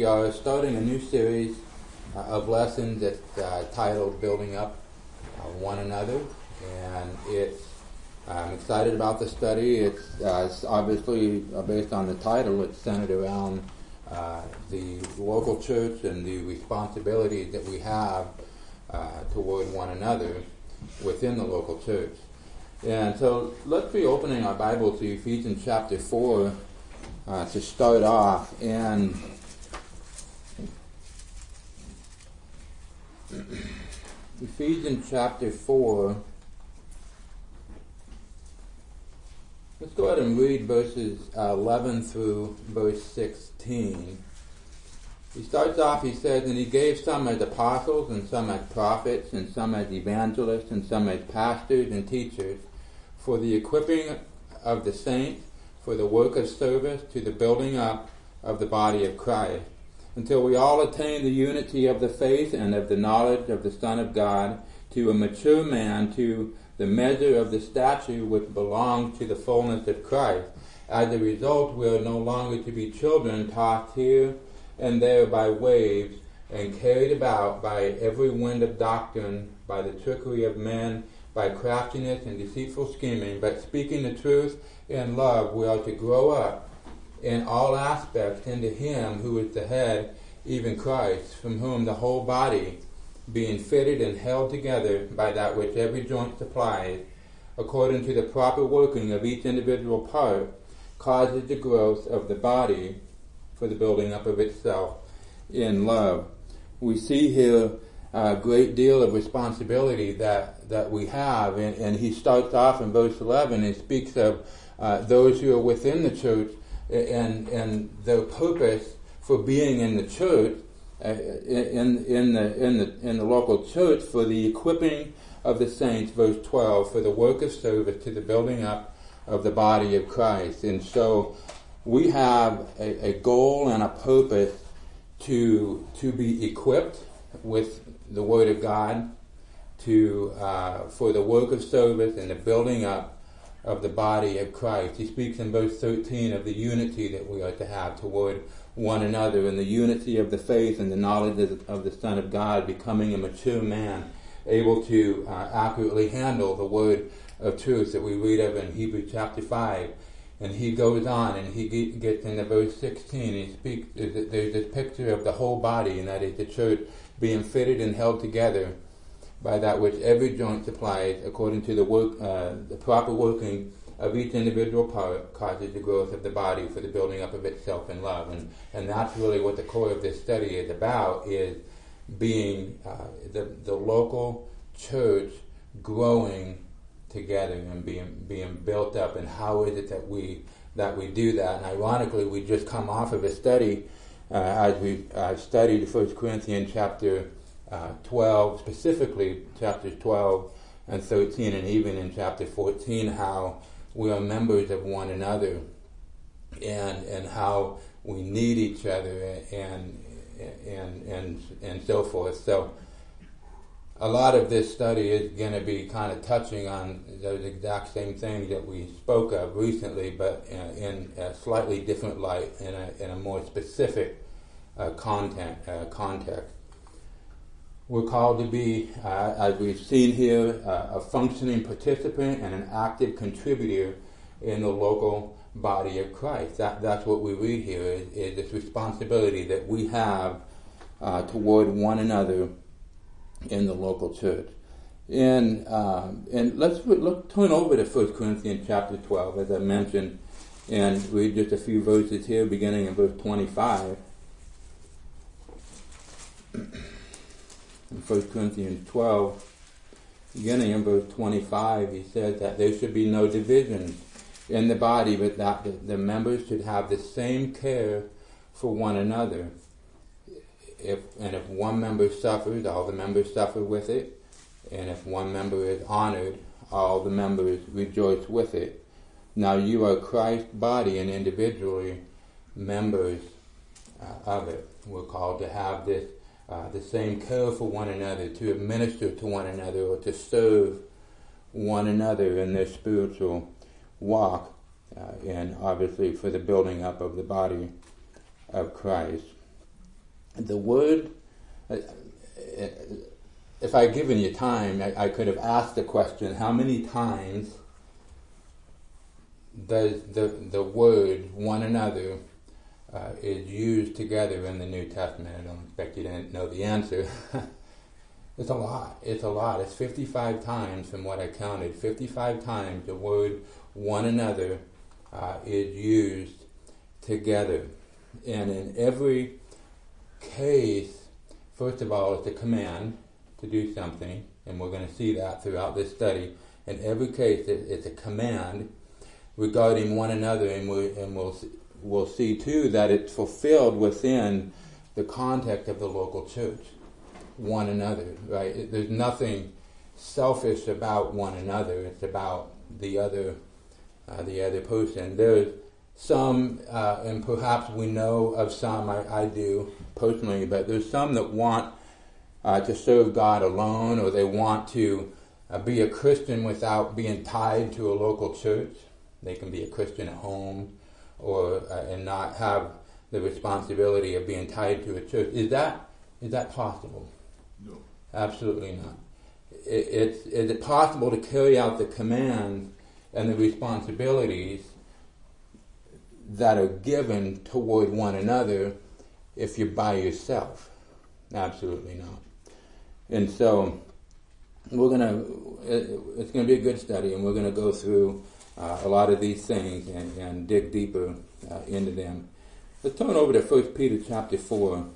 are starting a new series of lessons that's titled Building Up One Another, and I'm excited about the study. It's obviously based on the title. It's centered around the local church and the responsibilities that we have toward one another within the local church. And so let's be opening our Bible to Ephesians chapter 4 to start off. And Ephesians chapter 4, let's go ahead and read verses 11 through verse 16. He starts off, he says, "And he gave some as apostles, and some as prophets, and some as evangelists, and some as pastors and teachers, for the equipping of the saints, for the work of service, to the building up of the body of Christ, until we all attain the unity of the faith and of the knowledge of the Son of God, to a mature man, to the measure of the stature which belongs to the fullness of Christ. As a result, we are no longer to be children tossed here and there by waves and carried about by every wind of doctrine, by the trickery of men, by craftiness and deceitful scheming, but speaking the truth in love, we are to grow up in all aspects into Him who is the head, even Christ, from whom the whole body, being fitted and held together by that which every joint supplies, according to the proper working of each individual part, causes the growth of the body for the building up of itself in love." We see here a great deal of responsibility that we have, and he starts off in verse 11 and speaks of those who are within the church and their purpose for being in the church, in the local church, for the equipping of the saints, verse 12, for the work of service to the building up of the body of Christ. And so we have a goal and a purpose to be equipped with the Word of God for the work of service and the building up of the body of Christ. He speaks in verse 13 of the unity that we are to have toward one another, and the unity of the faith and the knowledge of the Son of God, becoming a mature man, able to accurately handle the word of truth that we read of in Hebrews chapter 5. And he goes on and he gets into verse 16. He speaks, there's this picture of the whole body, and that is the church being fitted and held together by that which every joint supplies, according to the proper working of each individual part, causes the growth of the body for the building up of itself in love. And that's really what the core of this study is about, is being the local church growing together and being built up. And how is it that we do that? And ironically, we just come off of a study as we studied 1 Corinthians chapter 12, specifically chapters 12 and 13, and even in chapter 14, how we are members of one another and how we need each other and so forth. So a lot of this study is going to be kind of touching on those exact same things that we spoke of recently, but in a slightly different light, in a more specific context. We're called to be, as we've seen here, a functioning participant and an active contributor in the local body of Christ. That's what we read here, is this responsibility that we have toward one another in the local church. And let's turn over to 1 Corinthians chapter 12, as I mentioned, and read just a few verses here, beginning in verse 25. In 1 Corinthians 12, beginning in verse 25, he says that there should be no divisions in the body, but that the members should have the same care for one another. If one member suffers, all the members suffer with it. And if one member is honored, all the members rejoice with it. Now you are Christ's body and individually members of it. We're called to have this the same care for one another, to administer to one another, or to serve one another in their spiritual walk, and obviously for the building up of the body of Christ. the word, if I had given you time, I could have asked the question, how many times does the word one another is used together in the New Testament? I don't expect you to know the answer. It's a lot. It's 55 times from what I counted. 55 times the word one another is used together. And in every case, first of all, it's a command to do something, and we're going to see that throughout this study. In every case, it's a command regarding one another, and we'll see too that it's fulfilled within the context of the local church. One another, right? There's nothing selfish about one another. It's about the other person. There's some, and perhaps we know of some, I do personally, but there's some that want to serve God alone, or they want to be a Christian without being tied to a local church. They can be a Christian at home, or and not have the responsibility of being tied to a church. Is that possible? No. Absolutely not. Is it possible to carry out the commands and the responsibilities that are given toward one another if you're by yourself? Absolutely not. And so it's going to be a good study, and we're going to go through a lot of these things and dig deeper into them. Let's turn over to 1 Peter chapter 4.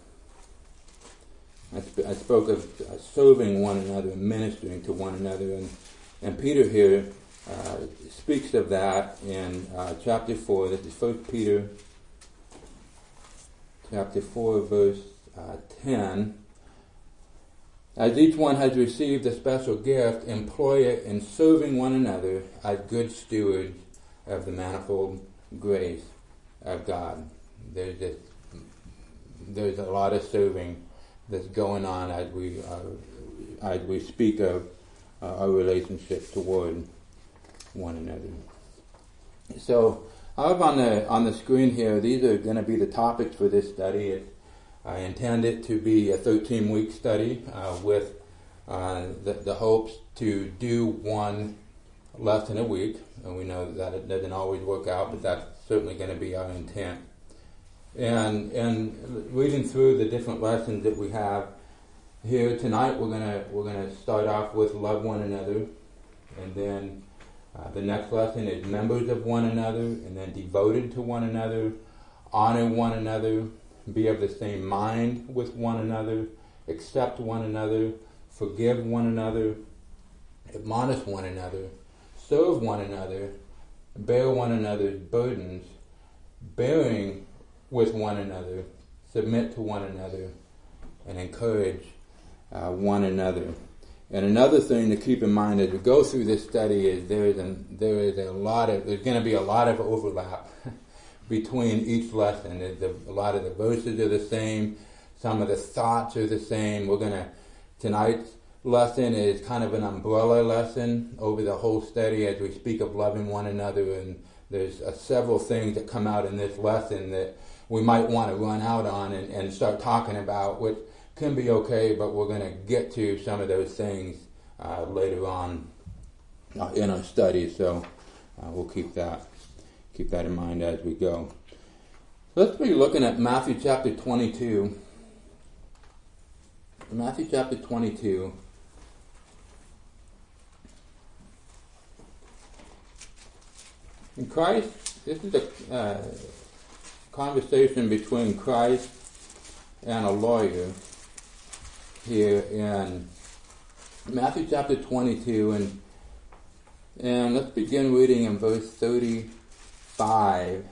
I spoke of serving one another and ministering to one another, and Peter here speaks of that in chapter 4. This is 1 Peter chapter 4, verse 10. As each one has received a special gift, employ it in serving one another as good stewards of the manifold grace of God. There's a lot of serving that's going on as we speak of our relationship toward one another. So I have on the screen here, these are going to be the topics for this study. I intend it to be a 13-week study with the hopes to do one lesson a week. And we know that it doesn't always work out, but that's certainly going to be our intent. And reading through the different lessons that we have here tonight, we're gonna start off with love one another, and then the next lesson is members of one another, and then devoted to one another, honor one another, be of the same mind with one another, accept one another, forgive one another, admonish one another, serve one another, bear one another's burdens, bearing with one another, submit to one another, and encourage one another. And another thing to keep in mind as we go through this study is there's going to be a lot of overlap between each lesson. A lot of the verses are the same, some of the thoughts are the same. Tonight's lesson is kind of an umbrella lesson over the whole study as we speak of loving one another, and there's several things that come out in this lesson that we might want to run out on and start talking about, which can be okay, but we're going to get to some of those things later on in our study, so we'll keep that in mind as we go. Let's be looking at Matthew chapter 22. Matthew chapter 22. In Christ, this is a conversation between Christ and a lawyer here in Matthew chapter 22, and let's begin reading in verse 35.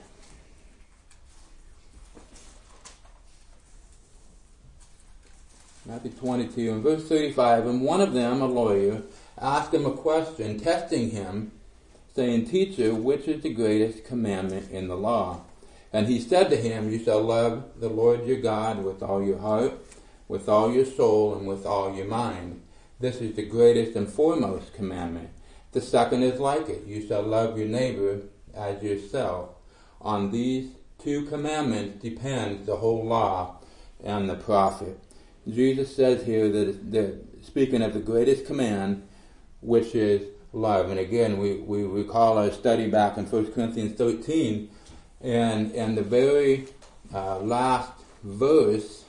Matthew 22 and verse 35, and one of them, a lawyer, asked him a question, testing him, saying, Teacher, which is the greatest commandment in the law? And he said to him, You shall love the Lord your God with all your heart, with all your soul, and with all your mind. This is the greatest and foremost commandment. The second is like it. You shall love your neighbor as yourself. On these two commandments depends the whole law and the prophet. Jesus says here that speaking of the greatest command, which is love. And again, we recall our study back in 1 Corinthians 13, and the very last verse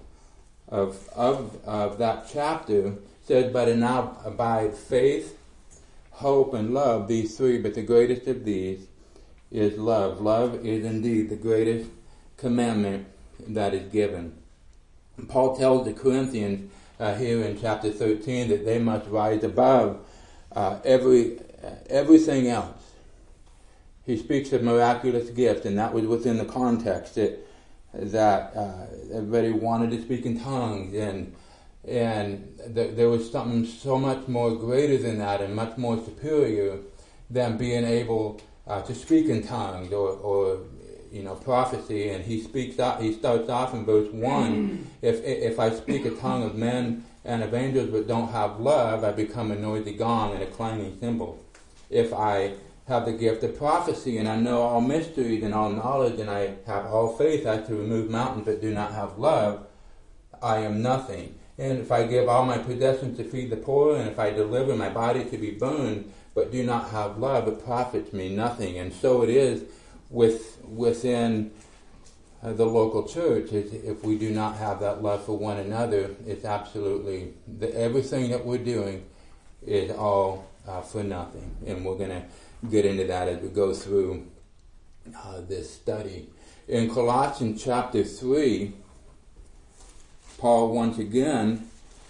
of that chapter says, "But now abide faith, hope, and love, these three, but the greatest of these is love." Love is indeed the greatest commandment that is given. Paul tells the Corinthians here in chapter 13 that they must rise above everything else. He speaks of miraculous gifts, and that was within the context that everybody wanted to speak in tongues, and there was something so much more greater than that and much more superior than being able to speak in tongues or prophecy. And he starts off in verse 1, if I speak a tongue of men and of angels but don't have love, I become a noisy gong and a clanging cymbal. If I have the gift of prophecy and I know all mysteries and all knowledge and I have all faith as to remove mountains but do not have love, I am nothing. And if I give all my possessions to feed the poor, and if I deliver my body to be burned but do not have love, it profits me nothing. And so it is within the local church. If we do not have that love for one another, it's absolutely, everything that we're doing is all for nothing. And we're going to get into that as we go through this study. In Colossians chapter 3, Paul once again,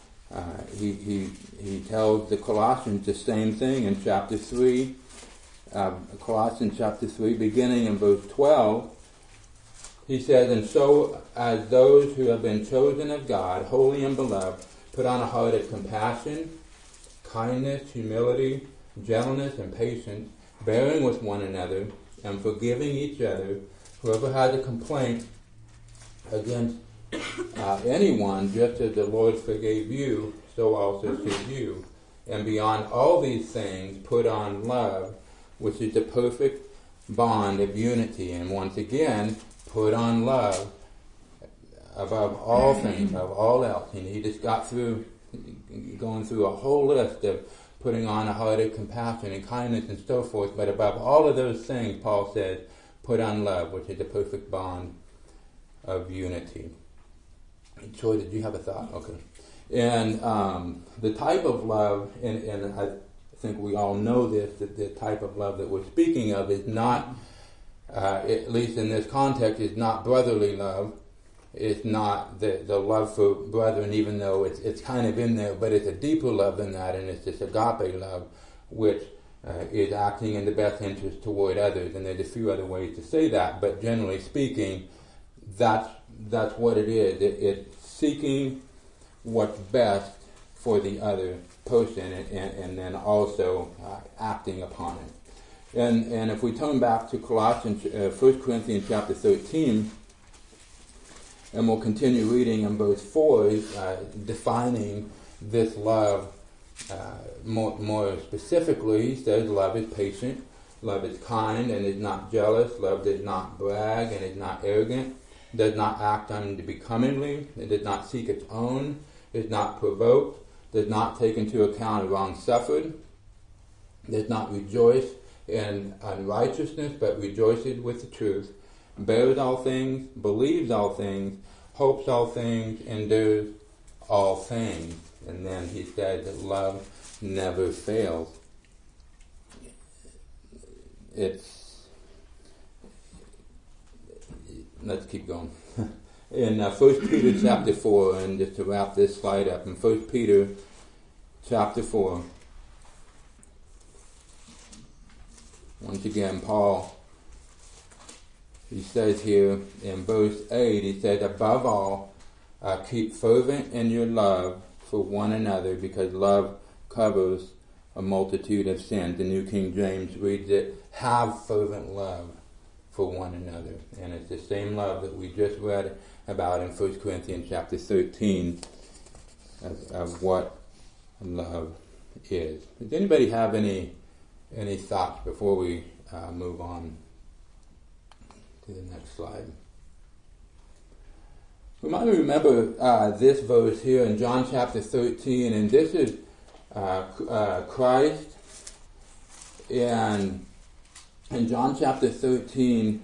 he tells the Colossians the same thing in chapter 3, Colossians chapter 3, beginning in verse 12. He says, "And so as those who have been chosen of God, holy and beloved, put on a heart of compassion, kindness, humility, gentleness, and patience, bearing with one another, and forgiving each other. Whoever has a complaint against anyone, just as the Lord forgave you, so also should you. And beyond all these things, put on love, which is the perfect bond of unity." And once again, put on love above all things, above all else. And he just got through going through a whole list of putting on a heart of compassion and kindness and so forth. But above all of those things, Paul says, put on love, which is the perfect bond of unity. Troy, did you have a thought? Okay. And the type of love, and I think we all know this, that the type of love that we're speaking of is not, at least in this context, is not brotherly love. It's not the love for brethren, even though it's kind of in there, but it's a deeper love than that, and it's this agape love, which is acting in the best interest toward others. And there's a few other ways to say that, but generally speaking, that's what it is. It's seeking what's best for the other person, and then also acting upon it. And if we turn back to Colossians, 1 Corinthians chapter 13, and we'll continue reading in verse 4, defining this love more specifically. He says, "Love is patient, love is kind, and is not jealous. Love does not brag, and is not arrogant. Does not act unbecomingly. It does not seek its own. Is not provoked. Does not take into account a wrong suffered. Does not rejoice in unrighteousness, but rejoices with the truth. Bears all things, believes all things, hopes all things, endures all things." And then he said that love never fails. Let's keep going. In 1 Peter chapter 4, and just to wrap this slide up, in 1 Peter chapter 4, once again, Paul, he says here in verse 8, he says, "Above all, keep fervent in your love for one another, because love covers a multitude of sins." The New King James reads it, "Have fervent love for one another." And it's the same love that we just read about in 1 Corinthians chapter 13 of what love is. Does anybody have any thoughts before we move on to the next slide? We might remember this verse here in John chapter 13, and this is Christ. And in John chapter 13,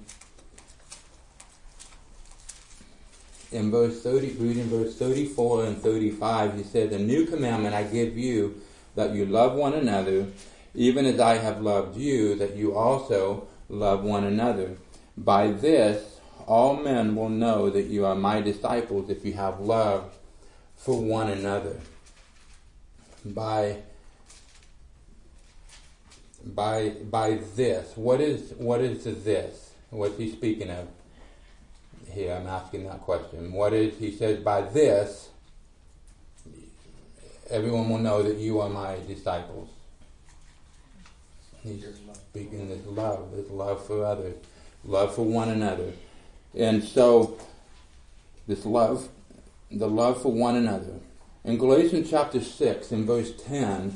in verse 30, reading verse 34 and 35, he says, "A new commandment I give you, that you love one another, even as I have loved you, that you also love one another. By this, all men will know that you are my disciples if you have love for one another." By this, what is the this? What's he speaking of here? I'm asking that question. He says, by this, everyone will know that you are my disciples. He's speaking this love for others, love for one another. And so, this love, the love for one another. In Galatians chapter 6, in verse 10,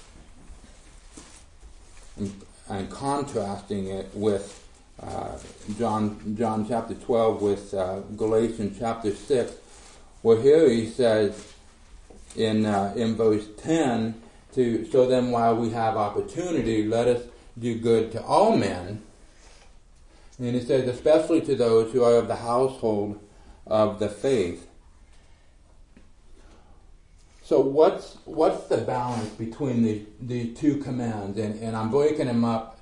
and contrasting it with John chapter 12 with Galatians chapter 6, where here he says in verse 10, so then while we have opportunity, let us do good to all men. And he says, especially to those who are of the household of the faith. So what's the balance between the two commands? And I'm breaking them up.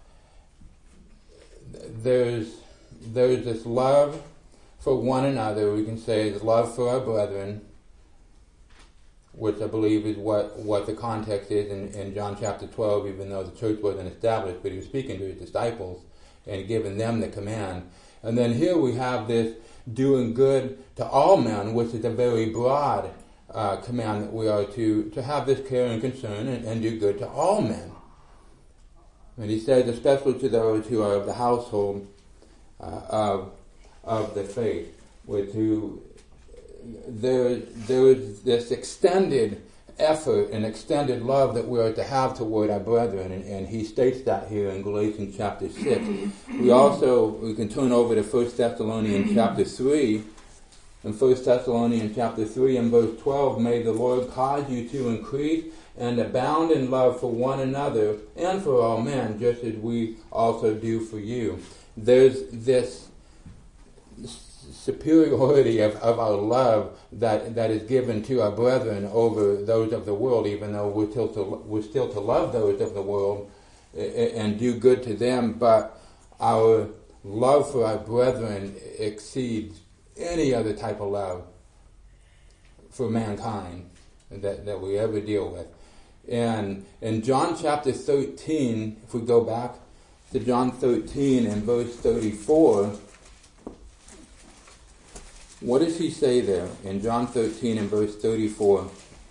There's this love for one another. We can say it's love for our brethren, which I believe is what the context is in John chapter 12, even though the church wasn't established, but he was speaking to his disciples and giving them the command. And then here we have this doing good to all men, which is a very broad command that we are to have this care and concern and do good to all men. And he says, especially to those who are of the household of the faith, there is this extended effort and extended love that we are to have toward our brethren, and he states that here in Galatians chapter 6. We can turn over to 1 Thessalonians chapter 3. In 1 Thessalonians chapter 3 and verse 12, may the Lord cause you to increase and abound in love for one another and for all men, just as we also do for you. There's this superiority of our love that is given to our brethren over those of the world, even though we're still to love those of the world and do good to them, but our love for our brethren exceeds any other type of love for mankind that we ever deal with. And in John chapter 13, if we go back to John 13 and verse 34, what does he say there in John 13 and verse 34?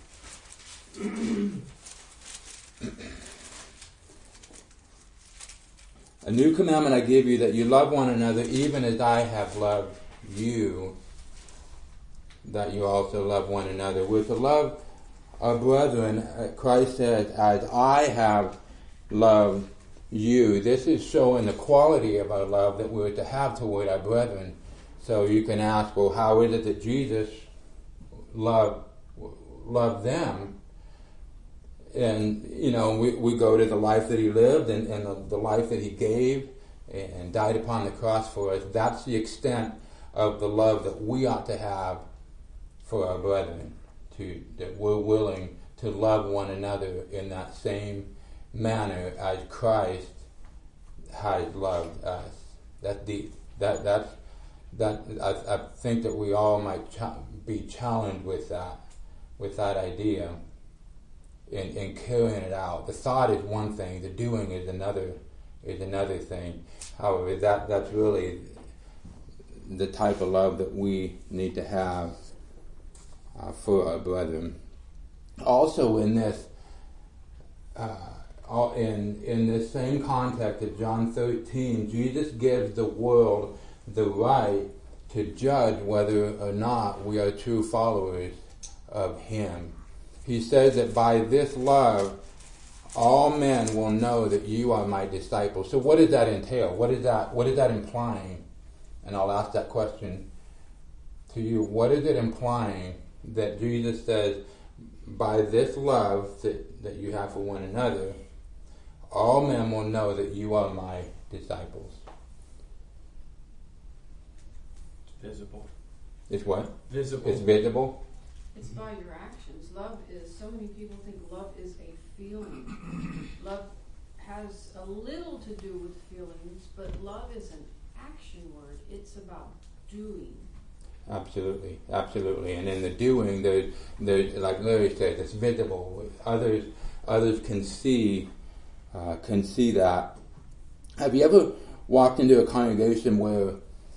A new commandment I give you, that you love one another, even as I have loved you, that you also love one another. We're to love our brethren, Christ says, as I have loved you. This is showing the quality of our love that we're to have toward our brethren. So you can ask, well, how is it that Jesus loved them? And, we go to the life that he lived and the life that he gave and died upon the cross for us. That's the extent of the love that we ought to have for our brethren, that we're willing to love one another in that same manner as Christ has loved us. That's deep. I think that we all might be challenged with that idea in carrying it out. The thought is one thing, the doing is another thing. However, that's really the type of love that we need to have for our brethren. Also, in this in this same context of John 13, Jesus gives the world the right to judge whether or not we are true followers of him. He says that by this love, all men will know that you are my disciples. So what does that entail? What is that implying? And I'll ask that question to you, what is it implying that Jesus says, by this love that you have for one another, all men will know that you are my disciples? It's visible. It's what? Visible. It's visible? It's by your actions. Love is, so many people think love is a feeling. Love has a little to do with feelings, but love is an action word. It's about doing. Absolutely, absolutely. And in the doing, there's like Larry said, it's visible. Others can see that. Have you ever walked into a congregation where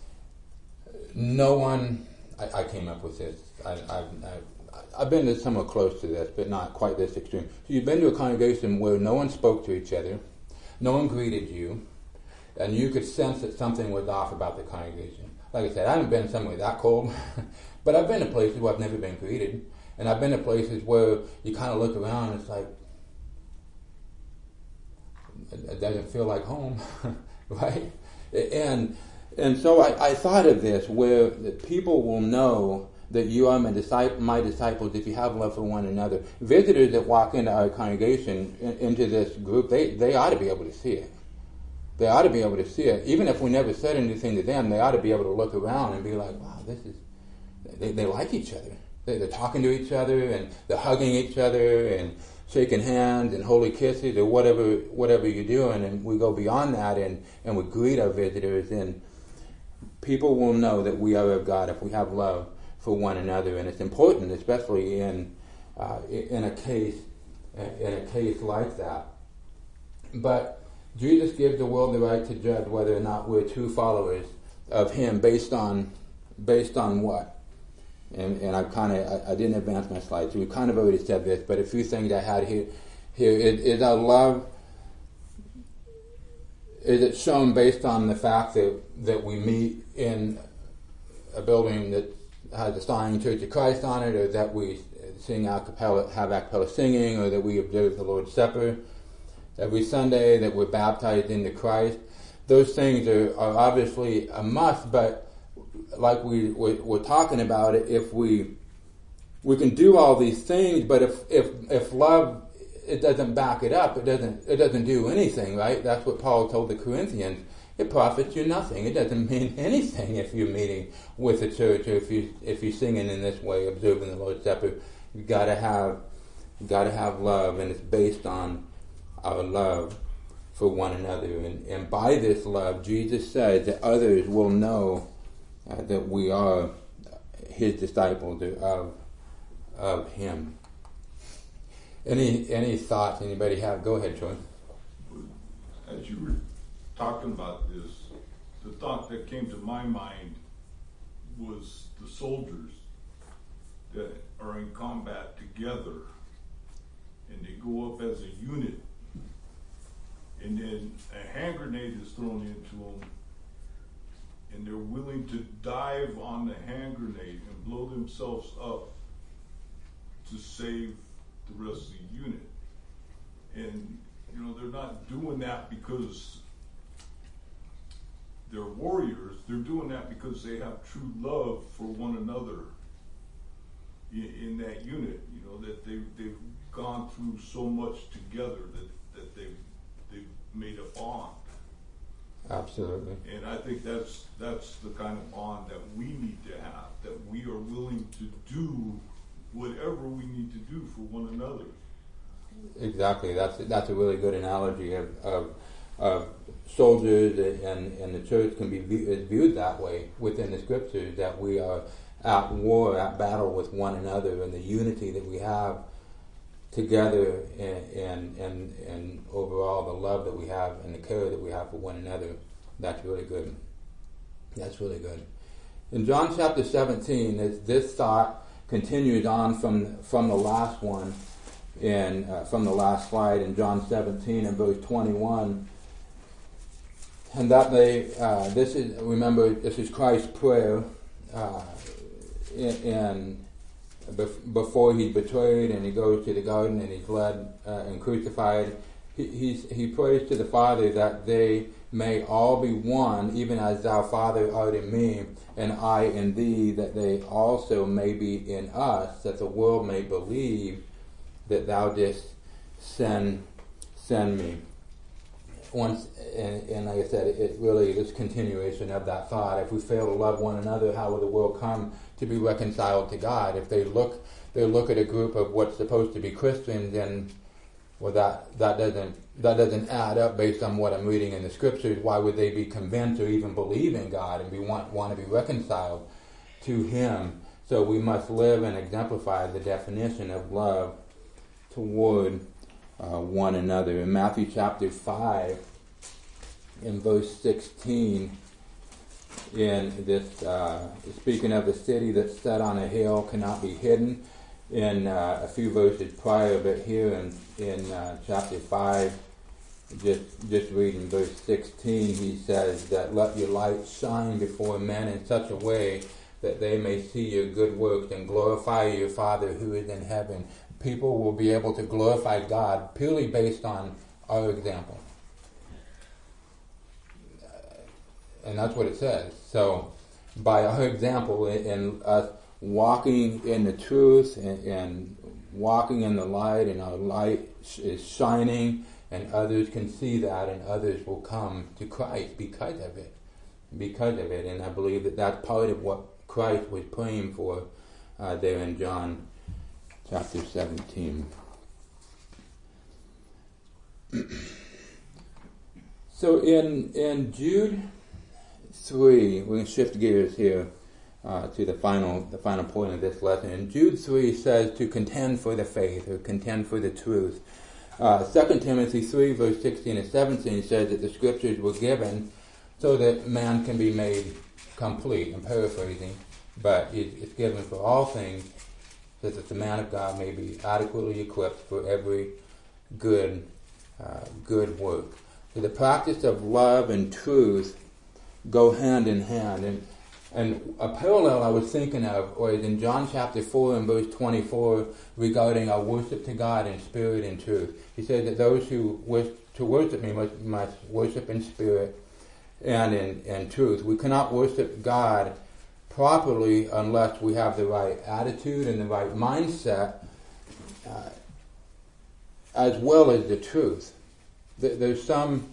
no one? I came up with this. I've been to somewhere close to this, but not quite this extreme. So you've been to a congregation where no one spoke to each other, no one greeted you, and you could sense that something was off about the congregation. Like I said, I haven't been somewhere that cold, but I've been to places where I've never been greeted, and I've been to places where you kind of look around and it's like, it doesn't feel like home, right? And so I thought of this, where people will know that you are my disciples if you have love for one another. Visitors that walk into our congregation, into this group, they ought to be able to see it. They ought to be able to see it. Even if we never said anything to them, they ought to be able to look around and be like, wow, they like each other. They're talking to each other, and they're hugging each other, and shaking hands, and holy kisses, or whatever you're doing. And we go beyond that, and we greet our visitors, and people will know that we are of God if we have love for one another. And it's important, especially in a case like that. But Jesus gives the world the right to judge whether or not we're true followers of Him based on what? And I didn't advance my slides, so we kind of already said this, but a few things I had here is our love. Is it shown based on the fact that we meet in a building that has a sign Church of Christ on it, or that we sing a cappella, have a cappella singing, or that we observe the Lord's Supper every Sunday, that we're baptized into Christ? Those things are obviously a must, but like we're talking about it, if we can do all these things, but if love, it doesn't back it up, it doesn't do anything, right? That's what Paul told the Corinthians. It profits you nothing. It doesn't mean anything if you're meeting with the church, or if you're singing in this way, observing the Lord's Supper. You've got to have love, and it's based on our love for one another. And by this love, Jesus said that others will know that we are His disciples, of Him. Any thoughts anybody have? Go ahead, Troy. As you were talking about this, the thought that came to my mind was the soldiers that are in combat together, and they go up as a unit, and then a hand grenade is thrown into them, and they're willing to dive on the hand grenade and blow themselves up to save the rest of the unit. And they're not doing that because they're warriors. They're doing that because they have true love for one another in that unit. That they've gone through so much together that they've made a bond. Absolutely. And I think that's the kind of bond that we need to have, that we are willing to do whatever we need to do for one another. Exactly. That's a really good analogy of soldiers, and the church can be viewed that way within the Scriptures, that we are at war, at battle with one another, and the unity that we have together, and overall the love that we have and the care that we have for one another. That's really good. That's really good. In John chapter 17, this thought continues on from the last one, and from the last slide in John 17 and verse 21, and that this is Christ's prayer, and before he's betrayed and he goes to the garden and he's led and crucified, he prays to the Father that they may all be one, even as thou, Father, art in me, and I in thee, that they also may be in us, that the world may believe that thou didst send me. Once, and like I said, it really is continuation of that thought. If we fail to love one another, how will the world come to be reconciled to God? If they look at a group of what's supposed to be Christians, and well, that doesn't add up based on what I'm reading in the scriptures. Why would they be convinced or even believe in God and want to be reconciled to Him? So we must live and exemplify the definition of love toward one another. In Matthew chapter 5, in verse 16, in this speaking of the city that's set on a hill cannot be hidden, in a few verses prior, but here in chapter 5, just reading verse 16, he says that let your light shine before men in such a way that they may see your good works and glorify your Father who is in heaven. People will be able to glorify God purely based on our example. And that's what it says. So, by our example in us walking in the truth and walking in the light, and our light is shining, and others can see that, and others will come to Christ because of it. And I believe that that's part of what Christ was praying for there in John chapter 17. So in Jude 3, we're going to shift gears here to the final point of this lesson. And Jude 3 says to contend for the faith, or contend for the truth. 2 Timothy 3 verse 16 and 17 says that the scriptures were given so that man can be made complete. I'm paraphrasing, but it's given for all things, so that the man of God may be adequately equipped for every good work. So the practice of love and truth go hand in hand. And a parallel I was thinking of was in John chapter 4 and verse 24 regarding our worship to God in spirit and truth. He said that those who wish to worship me must worship in spirit and in truth. We cannot worship God properly unless we have the right attitude and the right mindset, as well as the truth. There's some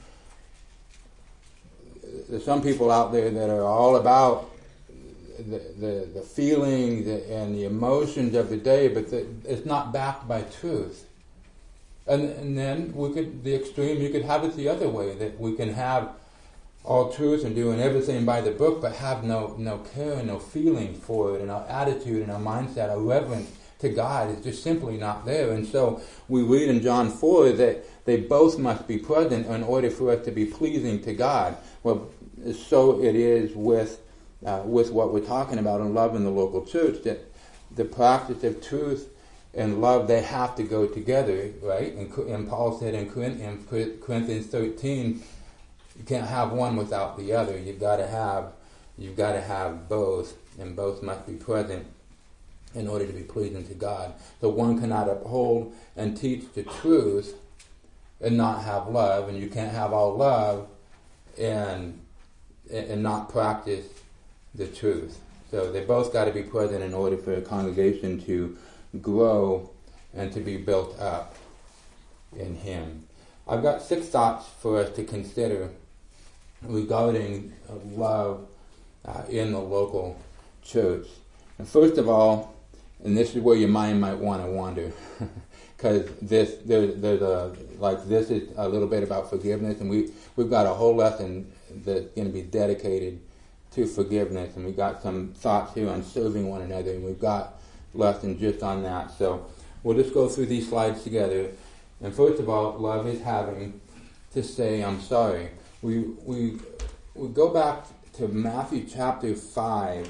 people out there that are all about the feelings and the emotions of the day, but it's not backed by truth. And then the extreme, you could have it the other way, that we can have all truth and doing everything by the book, but have no care and no feeling for it, and our attitude and our mindset, our reverence to God is just simply not there. And so we read in John 4 that they both must be present in order for us to be pleasing to God. Well, so it is with what we're talking about in love in the local church, that the practice of truth and love, they have to go together, right? And Paul said in Corinthians 13, you can't have one without the other. You've got to have both, and both must be present in order to be pleasing to God. So one cannot uphold and teach the truth and not have love, and you can't have all love and not practice the truth. So they both got to be present in order for a congregation to grow and to be built up in Him. I've got 6 thoughts for us to consider regarding love in the local church. And first of all, and this is where your mind might want to wander, because this is a little bit about forgiveness, and we've got a whole lesson that's going to be dedicated to forgiveness, and we've got some thoughts here on serving one another, and we've got lesson just on that. So we'll just go through these slides together. And first of all, love is having to say I'm sorry. We go back to Matthew chapter 5,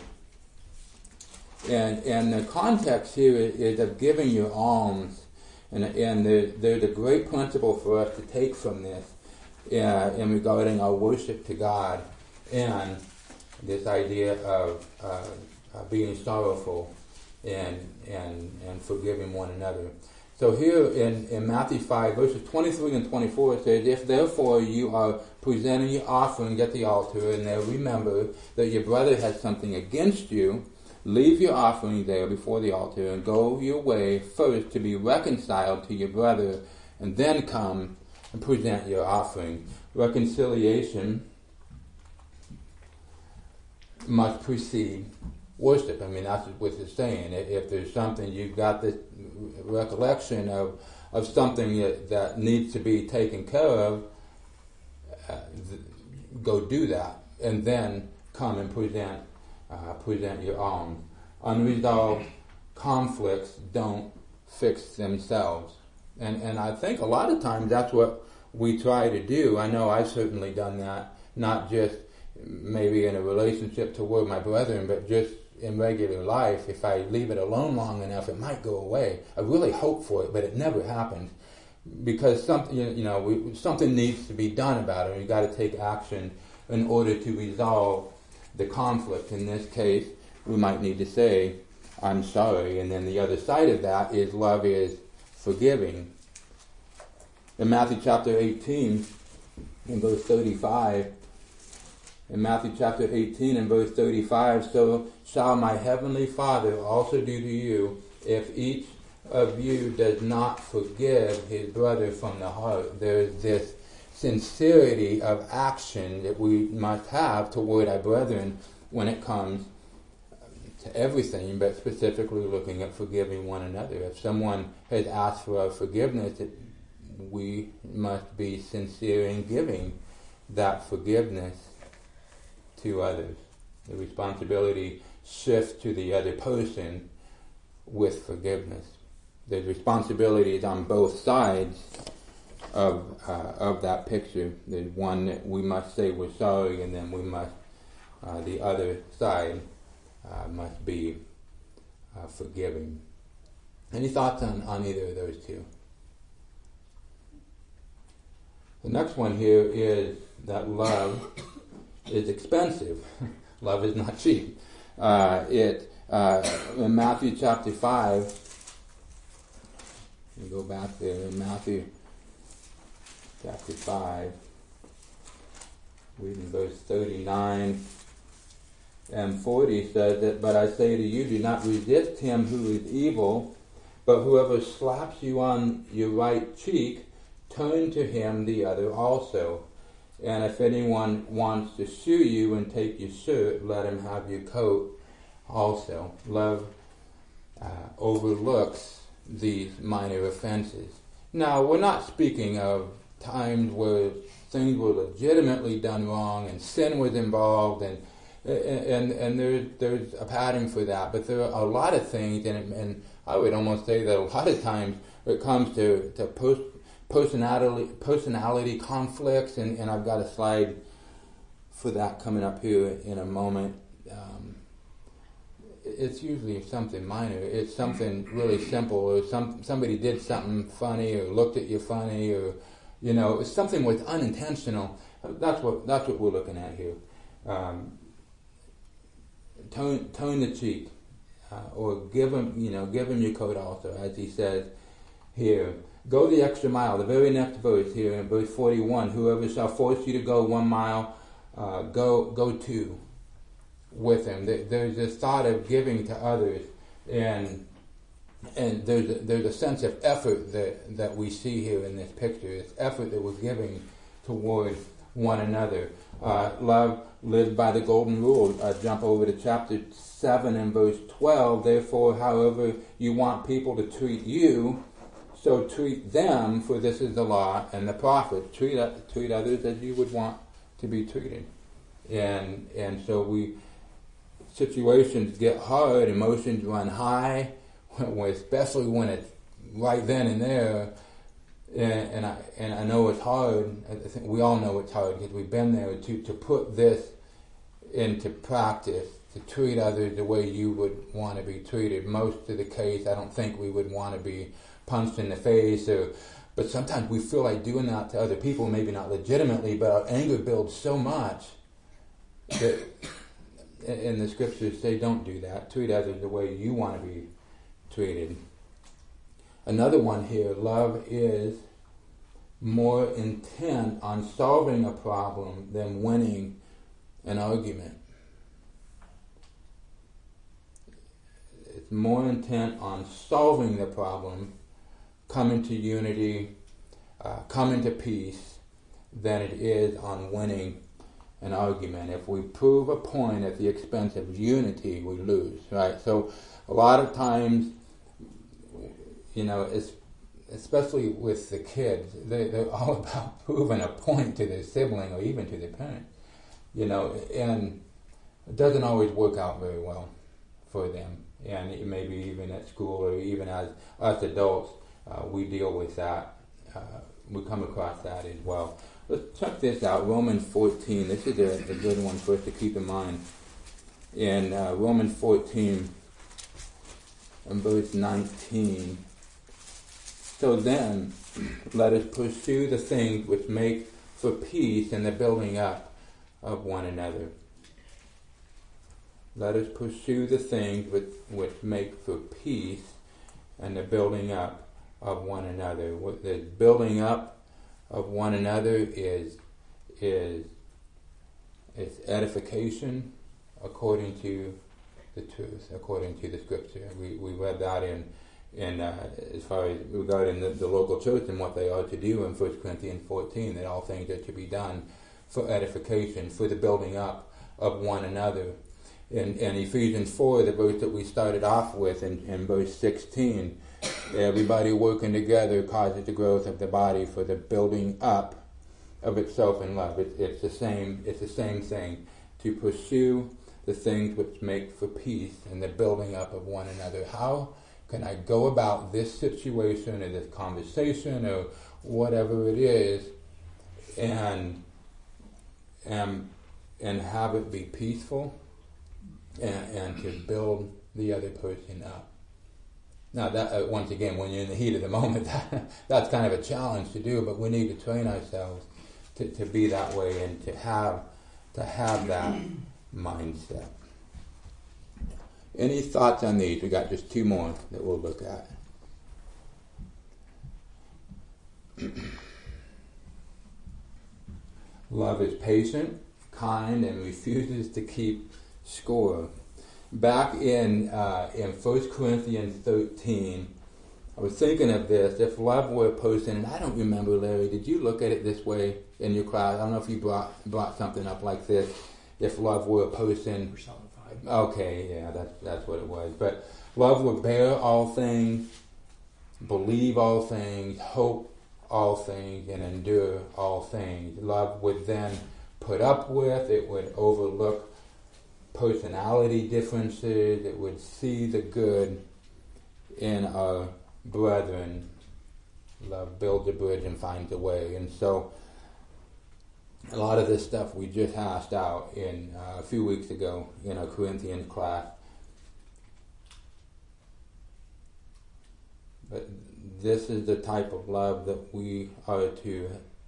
and the context here is of giving your alms, and there's a great principle for us to take from this in regarding our worship to God, and this idea of being sorrowful and forgiving one another. So here in Matthew 5, verses 23 and 24, it says, if therefore you are presenting your offering at the altar, and there remember that your brother has something against you, leave your offering there before the altar, and go your way first to be reconciled to your brother, and then come and present your offering. Reconciliation must precede worship. I mean, that's what it's saying. If there's something, you've got this recollection of something that needs to be taken care of, go do that, and then come and present your own. Unresolved conflicts don't fix themselves. And I think a lot of times that's what we try to do. I know I've certainly done that, not just maybe in a relationship toward my brethren, but just in regular life. If I leave it alone long enough, it might go away. I really hope for it, but it never happens. Because something needs to be done about it. You've got to take action in order to resolve the conflict. In this case, we might need to say, I'm sorry. And then the other side of that is love is forgiving. In Matthew chapter 18, in verse 35, so shall my heavenly Father also do to you, if each of you does not forgive his brother from the heart. There's this sincerity of action that we must have toward our brethren when it comes to everything, but specifically looking at forgiving one another. If someone has asked for our forgiveness, we must be sincere in giving that forgiveness to others. The responsibility shifts to the other person with forgiveness. There's responsibilities on both sides of that picture. There's one that we must say we're sorry, and then we must, the other side must be forgiving. Any thoughts on either of those two? The next one here is that love is expensive. Love is not cheap. In Matthew chapter 5, we go back there, in Matthew chapter 5, reading verse 39 and 40 says that, but I say to you, do not resist him who is evil, but whoever slaps you on your right cheek, turn to him the other also. And if anyone wants to sue you and take your shirt, let him have your coat also. Love overlooks these minor offenses. Now, we're not speaking of times where things were legitimately done wrong and sin was involved, and there's a pattern for that. But there are a lot of things, and I would almost say that a lot of times when it comes to personality conflicts, and I've got a slide for that coming up here in a moment. It's usually something minor. It's something really simple, or somebody did something funny, or looked at you funny, or it's something was unintentional. That's what we're looking at here. Turn the cheek, or give him your coat also, as he says here. Go the extra mile. The very next verse here, in verse 41, whoever shall force you to go 1 mile, go 2 with him. There's this thought of giving to others, and there's a sense of effort that we see here in this picture. It's effort that we're giving toward one another. Love lives by the golden rule. Jump over to chapter 7 and verse 12. Therefore, however you want people to treat you, so treat them, for this is the law and the prophets. Treat others as you would want to be treated. And so situations get hard, emotions run high, especially when it's right then and there. And I know it's hard. I think we all know it's hard because we've been there to put this into practice, to treat others the way you would want to be treated. Most of the case, I don't think we would want to be punched in the face, but sometimes we feel like doing that to other people, maybe not legitimately, but our anger builds so much that, and the scriptures say don't do that. Treat others the way you want to be treated. Another one here, love is more intent on solving a problem than winning an argument. It's more intent on solving the problem, coming to unity, coming to peace, than it is on winning an argument. If we prove a point at the expense of unity, we lose, right? So a lot of times, especially with the kids, they're all about proving a point to their sibling or even to their parent, and it doesn't always work out very well for them. And maybe even at school or even as us adults, we deal with that. We come across that as well. Let's check this out, Romans 14. This is a good one for us to keep in mind. In Romans 14, and verse 19, so then, let us pursue the things which make for peace and the building up of one another. Let us pursue the things which make for peace and the building up of one another. What the building up of one another is edification according to the truth, according to the scripture. We read that in as far as regarding the local church and what they are to do in 1 Corinthians 14, that all things are to be done for edification, for the building up of one another. In Ephesians 4, the verse that we started off with in verse 16, everybody working together causes the growth of the body for the building up of itself in love. It's the same thing, to pursue the things which make for peace and the building up of one another. How can I go about this situation or this conversation or whatever it is and have it be peaceful and to build the other person up? Now, that once again, when you're in the heat of the moment, that's kind of a challenge to do, but we need to train ourselves to be that way and to have that mindset. Any thoughts on these? We got just two more that we'll look at. Love is patient, kind, and refuses to keep score. Back in 1 Corinthians 13, I was thinking of this. If love were a person, and I don't remember, Larry, did you look at it this way in your class? I don't know if you brought something up like this. If love were a person. Okay, yeah, that's what it was. But love would bear all things, believe all things, hope all things, and endure all things. Love would then put up with, it would overlook personality differences, it would see the good in our brethren. Love builds a bridge and finds a way. And so a lot of this stuff we just hashed out in a few weeks ago in our Corinthians class. But this is the type of love that we are to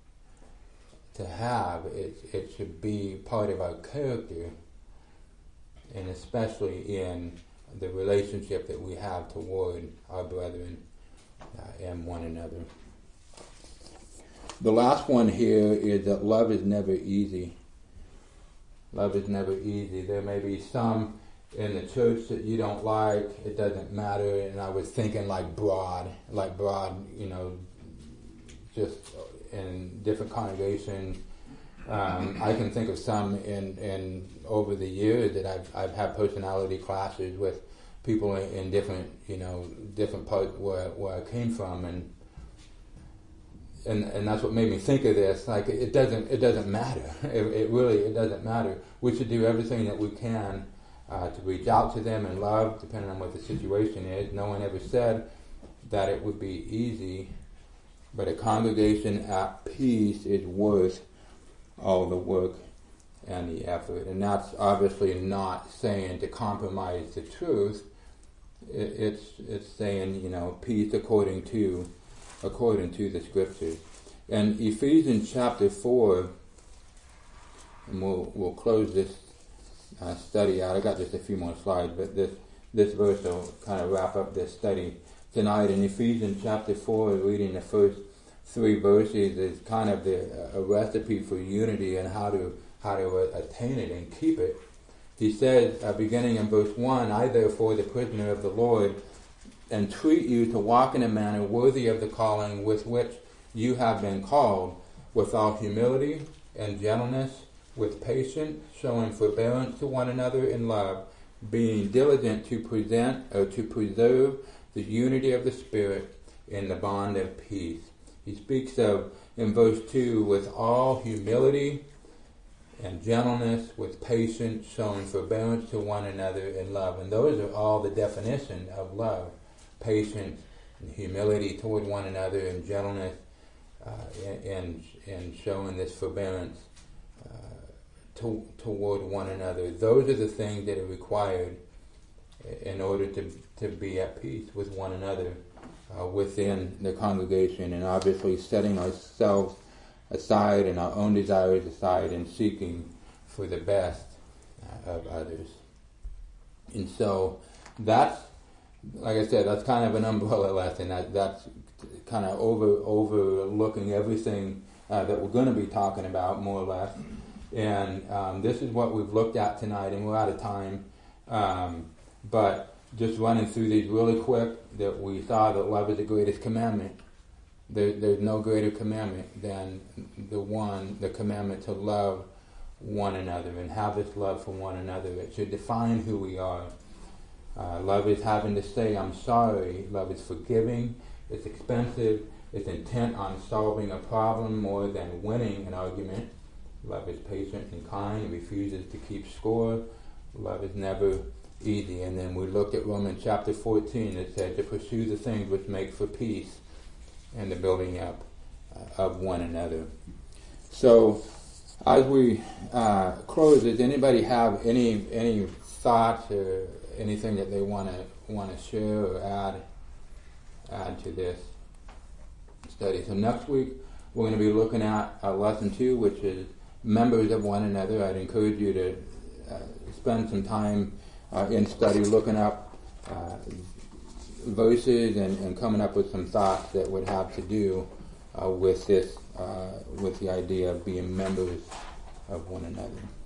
have. It should be part of our character, and especially in the relationship that we have toward our brethren and one another. The last one here is that love is never easy. Love is never easy. There may be some in the church that you don't like. It doesn't matter. And I was thinking like broad, just in different congregations. I can think of some in over the years that I've had personality classes with people in different parts where I came from, and that's what made me think of this. Like it doesn't matter. It really doesn't matter. We should do everything that we can to reach out to them in love, depending on what the situation is. No one ever said that it would be easy, but a congregation at peace is worth all the work and the effort. And that's obviously not saying to compromise the truth. It's saying, peace according to the scriptures. And Ephesians chapter 4, and we'll close this study out. I got just a few more slides, but this verse will kind of wrap up this study. tonight in Ephesians chapter 4, reading the first 3 verses is kind of a recipe for unity and how to attain it and keep it. He says, beginning in verse 1, I therefore, the prisoner of the Lord, entreat you to walk in a manner worthy of the calling with which you have been called, with all humility and gentleness, with patience, showing forbearance to one another in love, being diligent to present or to preserve the unity of the Spirit in the bond of peace. He speaks of, in verse 2, with all humility and gentleness, with patience, showing forbearance to one another in love. And those are all the definition of love. Patience and humility toward one another, and gentleness, and showing this forbearance toward one another. Those are the things that are required in order to be at peace with one another within the congregation, and obviously setting ourselves aside and our own desires aside and seeking for the best of others. And so that's, like I said, that's kind of an umbrella lesson. That's kind of overlooking everything that we're going to be talking about, more or less. And this is what we've looked at tonight, and we're out of time. But just running through these really quick, that we saw that love is the greatest commandment. There's no greater commandment than the commandment to love one another and have this love for one another. It should define who we are. Love is having to say, I'm sorry. Love is forgiving. It's expensive. It's intent on solving a problem more than winning an argument. Love is patient and kind. It refuses to keep score. Love is never easy. And then we looked at Romans chapter 14. It said to pursue the things which make for peace and the building up of one another. So, as we close, does anybody have any thoughts or anything that they want to share or add to this study? So next week we're going to be looking at lesson 2, which is members of one another. I'd encourage you to spend some time in study looking up verses and coming up with some thoughts that would have to do with this, with the idea of being members of one another.